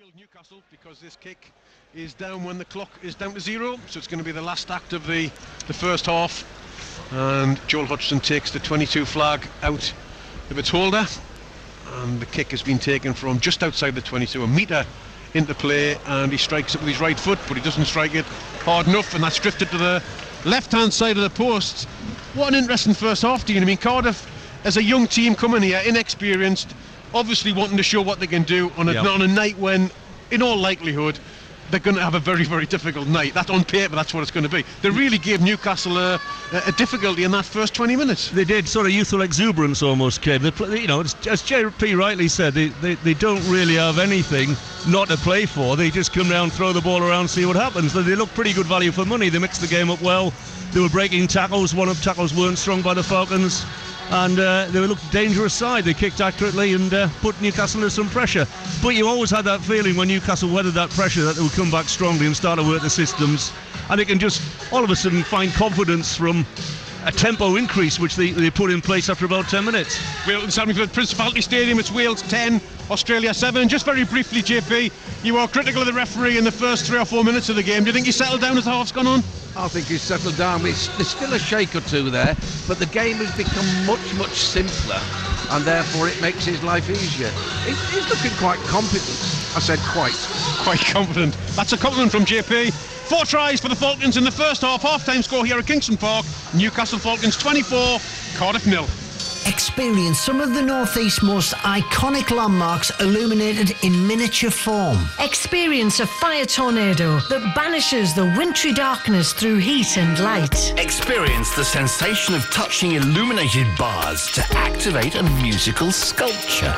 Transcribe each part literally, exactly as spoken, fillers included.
field Newcastle because this kick is down when the clock is down to zero, so it's going to be the last act of the the first half, and Joel Hodgson takes the twenty-two flag out of its holder, and the kick has been taken from just outside the twenty-two, a metre into play, and he strikes it with his right foot, but he doesn't strike it hard enough, and that's drifted to the left hand side of the post. What an interesting first half, Dean. I mean, Cardiff as a young team coming here, inexperienced, obviously wanting to show what they can do on a, yep. on a night when, in all likelihood, they're going to have a very, very difficult night. That on paper, that's what it's going to be. They really gave Newcastle a, a difficulty in that first twenty minutes. They did. Sort of youthful exuberance almost came. They, you know, as J P rightly said, they, they, they don't really have anything not to play for. They just come down, throw the ball around, see what happens. They look pretty good value for money. They mixed the game up well. They were breaking tackles. One of the tackles weren't strung by the Falcons. And uh, they looked a dangerous side. They kicked accurately and uh, put Newcastle under some pressure. But you always had that feeling when Newcastle weathered that pressure that they would come back strongly and start to work the systems. And they can just all of a sudden find confidence from a tempo increase which they, they put in place after about ten minutes. Wilton Sandwich Principality Stadium, it's Wales ten, Australia seven. Just very briefly, J P, you were critical of the referee in the first three or four minutes of the game. Do you think he settled down as the half's gone on? I think he's settled down. It's, there's still a shake or two there, but the game has become much, much simpler, and therefore it makes his life easier. He's, he's looking quite competent. I said quite. Quite confident. That's a compliment from J P. Four tries for the Falcons in the first half. Half-time score here at Kingston Park. Newcastle Falcons twenty-four, Cardiff nil. Experience some of the North East's most iconic landmarks illuminated in miniature form. Experience a fire tornado that banishes the wintry darkness through heat and light. Experience the sensation of touching illuminated bars to activate a musical sculpture.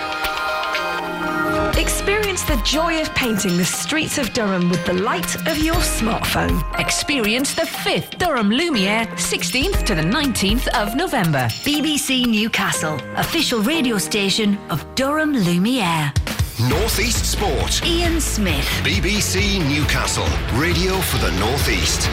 Experience the joy of painting the streets of Durham with the light of your smartphone. Experience the fifth Durham Lumiere, sixteenth to the nineteenth of November. B B C Newcastle, official radio station of Durham Lumiere. North East Sport. Ian Smith. B B C Newcastle, radio for the North East.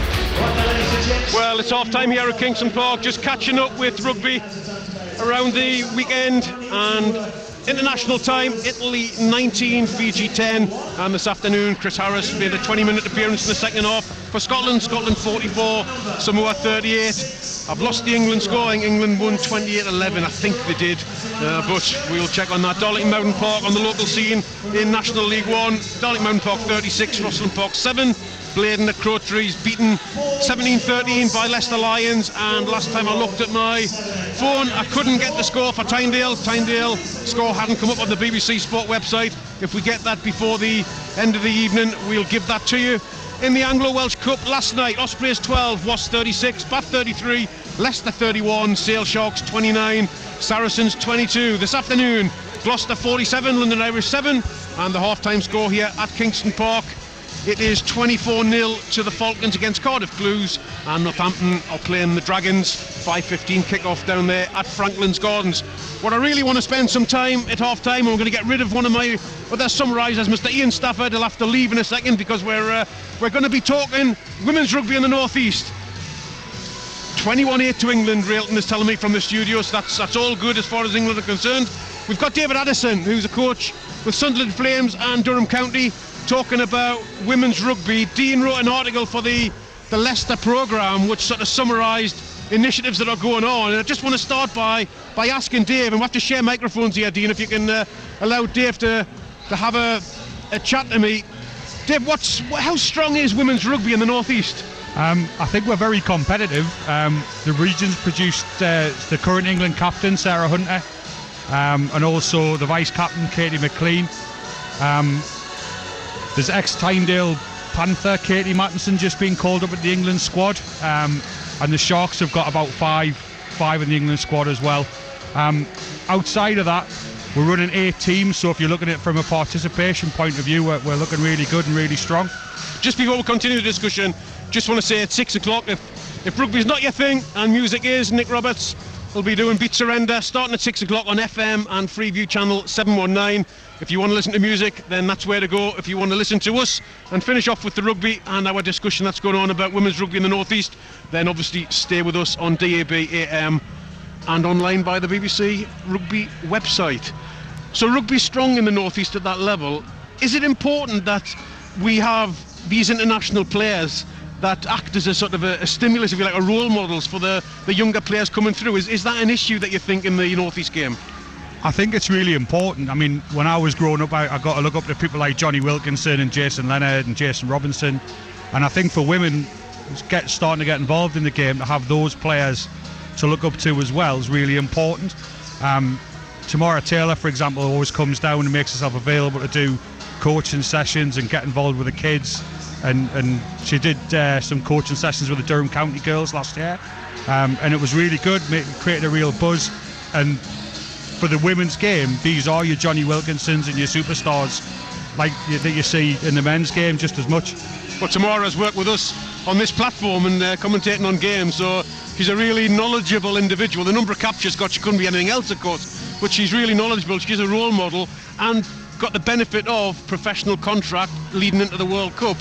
Well, it's half time here at Kingston Park, just catching up with rugby around the weekend, and international time, Italy nineteen, Fiji ten, and this afternoon Chris Harris made a twenty minute appearance in the second half for Scotland. Scotland forty-four, Samoa thirty-eight. I've lost the England scoring. England won twenty-eight eleven, I think they did, uh, but we'll check on that. Darlington Mountain Park on the local scene in National League One. Darlington Mountain Park thirty-six, Rosslyn Park seven. Bladen at Crowtrees beaten seventeen thirteen by Leicester Lions, and last time I looked at my phone I couldn't get the score for Tyndale. Tyndale score hadn't come up on the B B C Sport website. If we get that before the end of the evening, we'll give that to you. In the Anglo-Welsh Cup last night, Ospreys twelve, Wasps thirty-six, Bath thirty-three, Leicester thirty-one, Sale Sharks twenty-nine, Saracens twenty-two. This afternoon, Gloucester forty-seven, London Irish seven, and the half-time score here at Kingston Park, it is twenty-four nil to the Falcons against Cardiff Blues, and Northampton are playing the Dragons. five fifteen kick-off down there at Franklin's Gardens. What I really want to spend some time at half-time, and we're going to get rid of one of my other summarisers, Mister Ian Stafford. He'll have to leave in a second because we're uh, we're going to be talking women's rugby in the North East. twenty-one eight to England, Railton is telling me from the studio, so that's, that's all good as far as England are concerned. We've got David Addison, who's a coach with Sunderland Flames and Durham County, talking about women's rugby. Dean wrote an article for the, the Leicester programme which sort of summarised initiatives that are going on, and I just want to start by by asking Dave, and we'll have to share microphones here, Dean, if you can uh, allow Dave to, to have a, a chat to me. Dave, what's how strong is women's rugby in the North East? Um, I think we're very competitive. Um, the region's produced uh, the current England captain, Sarah Hunter, um, and also the vice captain, Katie McLean. Um, There's ex-Tyndale Panther Katie Mattinson just being called up at the England squad, um, and the Sharks have got about five five in the England squad as well. Um, outside of that, we're running eight teams, so if you're looking at it from a participation point of view, we're, we're looking really good and really strong. Just before we continue the discussion, just want to say at six o'clock, if, if rugby's not your thing and music is, Nick Roberts will be doing Beat Surrender starting at six o'clock on F M and Freeview channel seven one nine. If you want to listen to music, then that's where to go. If you want to listen to us and finish off with the rugby and our discussion that's going on about women's rugby in the North East, then obviously stay with us on D A B A M and online by the B B C Rugby website. So rugby's strong in the North East at that level. is it important that we have these international players that act as a sort of a, a stimulus, if you like, a role models for the, the younger players coming through? Is, is that an issue that you think in the North East game? I think it's really important. I mean, when I was growing up, I, I got to look up to people like Johnny Wilkinson and Jason Leonard and Jason Robinson. And I think for women get starting to get involved in the game, to have those players to look up to as well is really important. Um, Tamara Taylor, for example, always comes down and makes herself available to do coaching sessions and get involved with the kids. And, and she did uh, some coaching sessions with the Durham County girls last year. Um, and it was really good, made, created a real buzz. And for the women's game, these are your Johnny Wilkinsons and your superstars like you, that you see in the men's game just as much. Well, Tamara's worked with us on this platform and uh, commentating on games, so she's a really knowledgeable individual. The number of caps she's got, she couldn't be anything else, of course, but she's really knowledgeable. She's a role model and got the benefit of professional contract leading into the World Cup.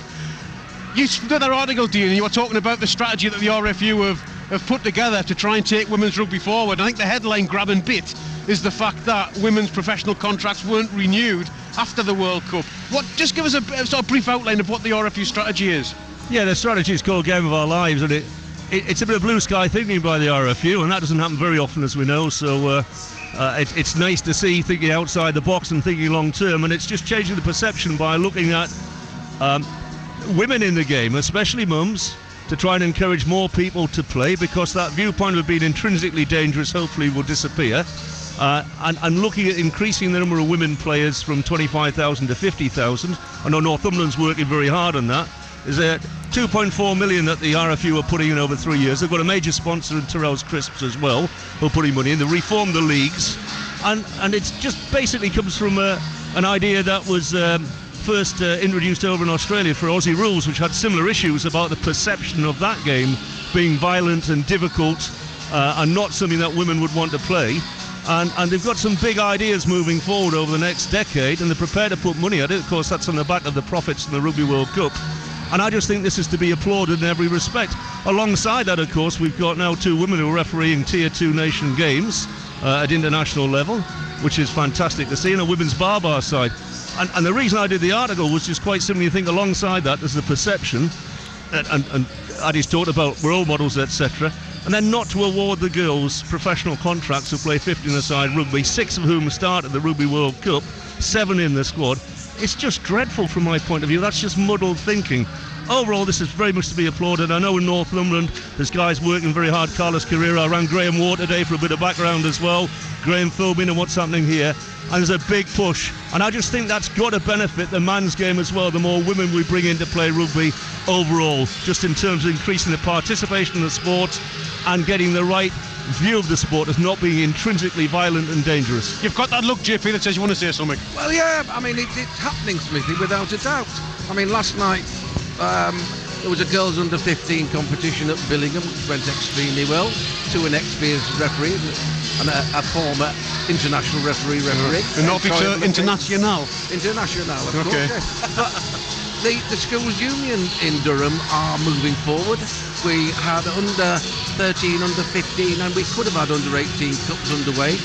You did that article, Dean, and you were talking about the strategy that the R F U have, have put together to try and take women's rugby forward. I think the headline grabbing bit is the fact that women's professional contracts weren't renewed after the World Cup. What? Just give us a, a sort of brief outline of what the R F U strategy is. Yeah, the strategy is called Game of Our Lives, and it, it it's a bit of blue sky thinking by the R F U, and that doesn't happen very often, as we know. So uh, uh, it, it's nice to see thinking outside the box and thinking long term, and it's just changing the perception by looking at um, women in the game, especially mums, to try and encourage more people to play, because that viewpoint of being intrinsically dangerous hopefully will disappear. Uh, and, and looking at increasing the number of women players from twenty-five thousand to fifty thousand. I know Northumberland's working very hard on that. There's a two point four million that the R F U are putting in over three years. They've got a major sponsor in Tyrrell's Crisps as well, who are putting money in. They reformed the leagues, and and it's just basically comes from a, an idea that was um, first uh, introduced over in Australia for Aussie Rules, which had similar issues about the perception of that game being violent and difficult uh, and not something that women would want to play. And, and they've got some big ideas moving forward over the next decade, and they're prepared to put money at it. Of course, that's on the back of the profits in the Rugby World Cup. And I just think this is to be applauded in every respect. Alongside that, of course, we've got now two women who are refereeing Tier two nation games uh, at international level, which is fantastic to see, on a women's bar bar side. And, and the reason I did the article was just quite simply to think alongside that there's the perception, and, and, and Addie's talked about role models, et cetera, and then not to award the girls professional contracts who play fifteen-a-side rugby, six of whom start at the Rugby World Cup, seven in the squad. It's just dreadful from my point of view. That's just muddled thinking. Overall, this is very much to be applauded. I know in Northumberland there's guys working very hard. Carlos Carrera, I ran Graham Ward today for a bit of background as well. Graham Philbin and what's happening here. And there's a big push. And I just think that's got to benefit the man's game as well, the more women we bring in to play rugby overall, just in terms of increasing the participation in the sport and getting the right view of the sport as not being intrinsically violent and dangerous. You've got that look, J P, that says you want to say something. Well, yeah, I mean, it, it's happening, Smithy, without a doubt. I mean, last night um, there was a girls under fifteen competition at Billingham, which went extremely well, to an experienced referee and a, a former international referee referee. The Norfolk International. International, of okay. course. Yes. But the, the schools union in Durham are moving forward. We had under thirteen, under fifteen, and we could have had under eighteen cups underway.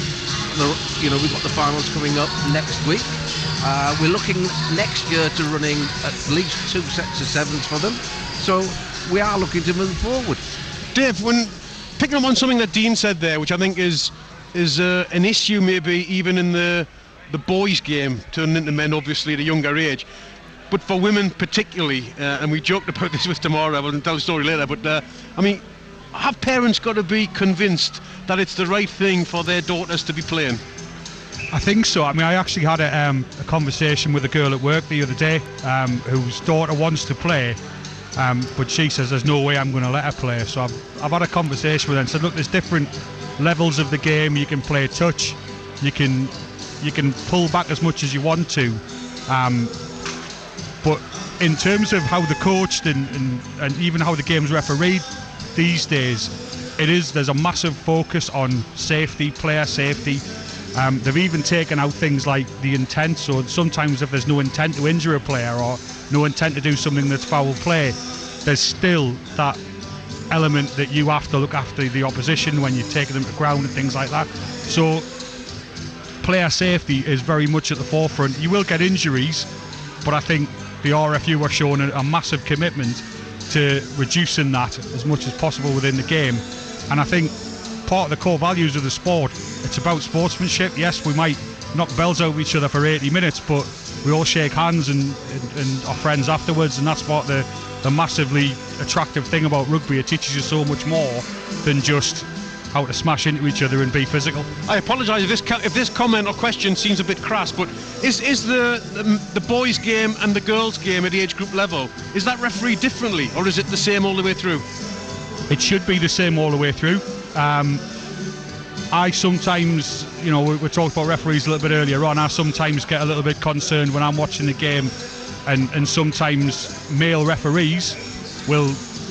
You know, we've got the finals coming up next week. Uh, we're looking next year to running at least two sets of sevens for them. So we are looking to move forward. Dave, when picking up on something that Dean said there, which I think is is uh, an issue maybe even in the the boys' game, turning into men obviously at a younger age, but for women particularly, uh, and we joked about this with Tamara, we'll tell the story later, but uh, I mean, have parents got to be convinced that it's the right thing for their daughters to be playing? I think so. I mean, I actually had a, um, a conversation with a girl at work the other day um, whose daughter wants to play, um, but she says there's no way I'm going to let her play. So I've, I've had a conversation with her and said, look, there's different levels of the game. You can play touch, you can you can pull back as much as you want to, um, but in terms of how they're coached and, and, and even how the game's refereed these days, it is there's a massive focus on safety, player safety. Um, they've even taken out things like the intent, so sometimes if there's no intent to injure a player or no intent to do something that's foul play, there's still that element that you have to look after the opposition when you're taking them to ground and things like that. So player safety is very much at the forefront. You will get injuries, but I think the R F U are showing a, a massive commitment to reducing that as much as possible within the game. And I think part of the core values of the sport, it's about sportsmanship. Yes, we might knock bells out of each other for eighty minutes, but we all shake hands and, and, and are friends afterwards, and that's what the, the massively attractive thing about rugby. It teaches you so much more than just how to smash into each other and be physical. I apologise if this if this comment or question seems a bit crass, but is is the, the the boys' game and the girls' game at the age group level, is that refereed differently, or is it the same all the way through? It should be the same all the way through. Um, I sometimes, you know, we, we talked about referees a little bit earlier on, I sometimes get a little bit concerned when I'm watching the game, and, and sometimes male referees will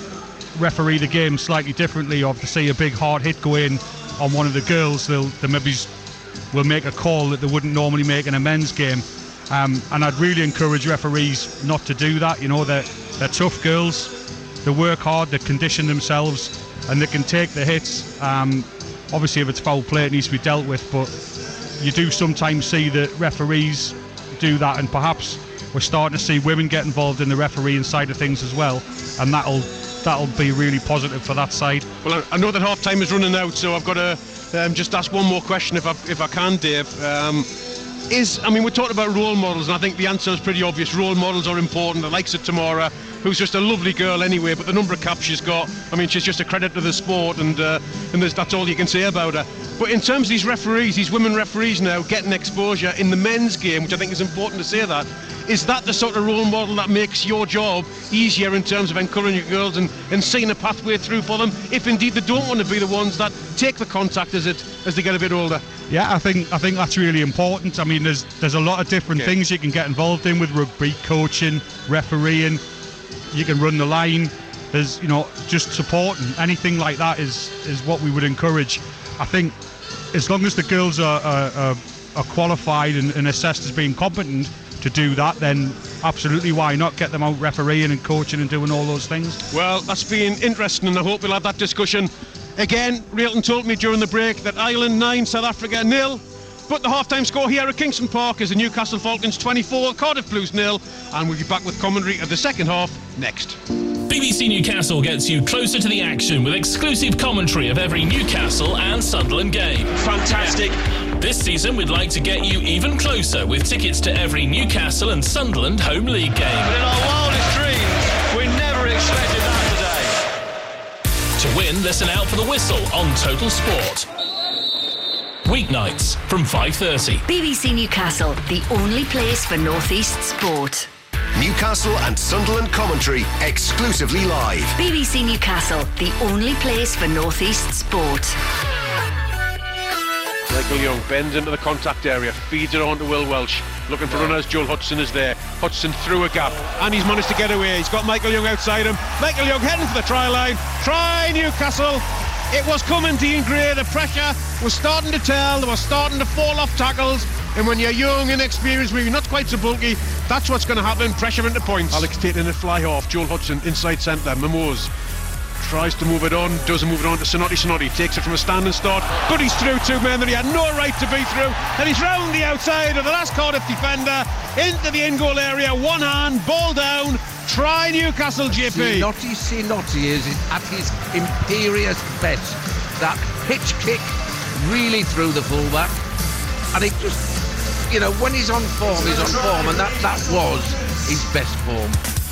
referee the game slightly differently, or if they see a big hard hit go in on one of the girls, they'll they maybe will make a call that they wouldn't normally make in a men's game. Um, and I'd really encourage referees not to do that. You know, they're, they're tough girls, they work hard, they condition themselves, and they can take the hits. Um, obviously, if it's foul play, it needs to be dealt with, but you do sometimes see that referees do that, and perhaps we're starting to see women get involved in the refereeing side of things as well, and that'll that'll be really positive for that side. Well, I know that half time is running out, so I've got to um, just ask one more question if I, if I can, Dave. Um, is, I mean, we're talking about role models, and I think the answer is pretty obvious. Role models are important. The likes of Tamara, who's just a lovely girl anyway, but the number of caps she's got, I mean, she's just a credit to the sport, and uh, and there's, that's all you can say about her. But in terms of these referees, these women referees now getting exposure in the men's game, which I think is important to say that, is that the sort of role model that makes your job easier in terms of encouraging girls and, and seeing a pathway through for them, if indeed they don't want to be the ones that take the contact as it as they get a bit older? Yeah, I think I think that's really important. I mean, there's there's a lot of different okay. things you can get involved in with rugby, coaching, refereeing. You can run the line. There's, you know, just supporting. Anything like that is is what we would encourage. I think as long as the girls are are, are qualified and, and assessed as being competent to do that, then absolutely, why not get them out refereeing and coaching and doing all those things? Well, that's been interesting, and I hope we'll have that discussion again. Railton told me during the break that Ireland nine, South Africa nil. But the half-time score here at Kingston Park is the Newcastle Falcons twenty-four, Cardiff Blues nil, and we'll be back with commentary of the second half next. B B C Newcastle gets you closer to the action with exclusive commentary of every Newcastle and Sunderland game. Fantastic. Yeah. This season we'd like to get you even closer with tickets to every Newcastle and Sunderland home league game. But in our wildest dreams, we never expected that today. To win, listen out for the whistle on Total Sport. Weeknights from five thirty. B B C Newcastle, the only place for North East sport. Newcastle and Sunderland commentary exclusively live. B B C Newcastle, the only place for North East sport. Michael Young bends into the contact area, feeds it on to Will Welsh. Looking for runners, Joel Hutchison is there. Hutchison through a gap, and he's managed to get away. He's got Michael Young outside him. Michael Young heading for the try line. Try Newcastle. It was coming, Dean Gray. The pressure was starting to tell. They were starting to fall off tackles. And when you're young, inexperienced, maybe not quite so bulky, that's what's going to happen. Pressure into points. Alex taking a fly off. Joel Hutchison inside centre. Mimose tries to move it on. Doesn't move it on to Sonotti. Sonotti takes it from a standing start. But he's through two men that he had no right to be through. And he's round the outside of the last Cardiff defender into the in-goal area. One hand, ball down. Try Newcastle, J P. Sonotti Sonotti is at his imperious best. That pitch kick really threw the fullback, and it just, you know, when he's on form, he's on form, and that, that was his best form.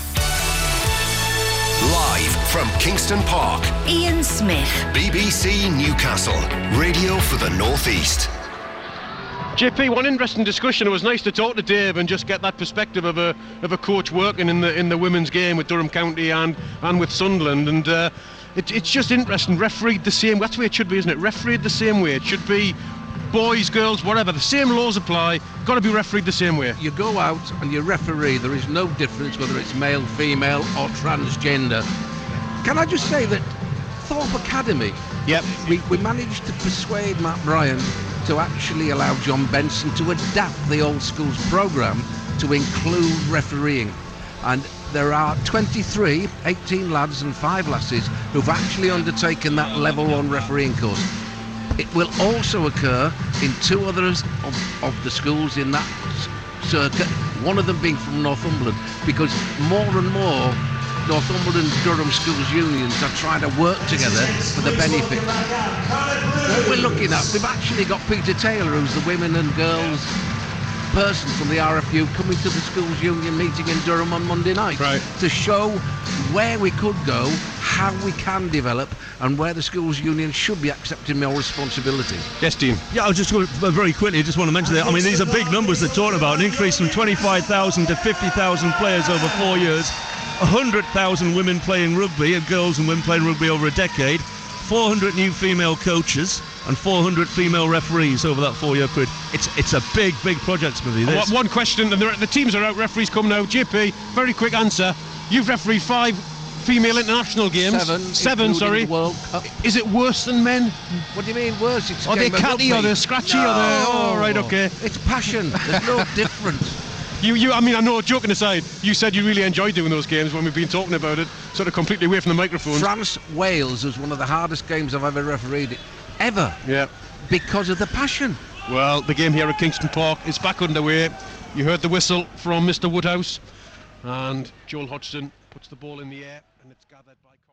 Live from Kingston Park, Ian Smith. B B C Newcastle, radio for the North East. J P, one interesting discussion. It was nice to talk to Dave and just get that perspective of a of a coach working in the in the women's game with Durham County and and with Sunderland, and uh, it, it's just interesting. Refereed the same. That's the way it should be, isn't it? Refereed the same way. It should be boys, girls, whatever. The same laws apply. Got to be refereed the same way. You go out and you referee. There is no difference whether it's male, female, or transgender. Can I just say that Thorpe Academy? Yep. We we managed to persuade Matt Bryan to actually allow John Benson to adapt the old schools programme to include refereeing. And there are twenty-three, eighteen lads and five lasses who've actually undertaken that level one refereeing course. It will also occur in two others of, of the schools in that circuit, one of them being from Northumberland, because more and more Northumberland Durham Schools Unions are trying to work together for the benefit. What we're looking at, we've actually got Peter Taylor, who's the women and girls person from the R F U, coming to the Schools Union meeting in Durham on Monday night, right, to show where we could go, how we can develop, and where the Schools Union should be accepting more responsibility. Yes, Dean. Yeah, I was just going to, very quickly, I just want to mention that. I mean, these are big numbers they're talking about. An increase from twenty-five thousand to fifty thousand players over four years, one hundred thousand women playing rugby, and girls and women playing rugby over a decade, four hundred new female coaches, and four hundred female referees over that four-year period. It's it's a big, big project, Smithy. This. One question, and the, the teams are out, referees come now. J P, very quick answer. You've refereed five female international games. Seven. Seven, sorry. World Cup. Is it worse than men? What do you mean worse? It's are they catty, or they're scratchy, no. or they're... Oh, right, okay. It's passion. There's no difference. You, you, I mean, I know, joking aside, you said you really enjoyed doing those games when we've been talking about it, sort of completely away from the microphone. France-Wales was one of the hardest games I've ever refereed, ever. Yeah. Because of the passion. Well, the game here at Kingston Park is back underway. You heard the whistle from Mister Woodhouse, and Joel Hodgson puts the ball in the air, and it's gathered by...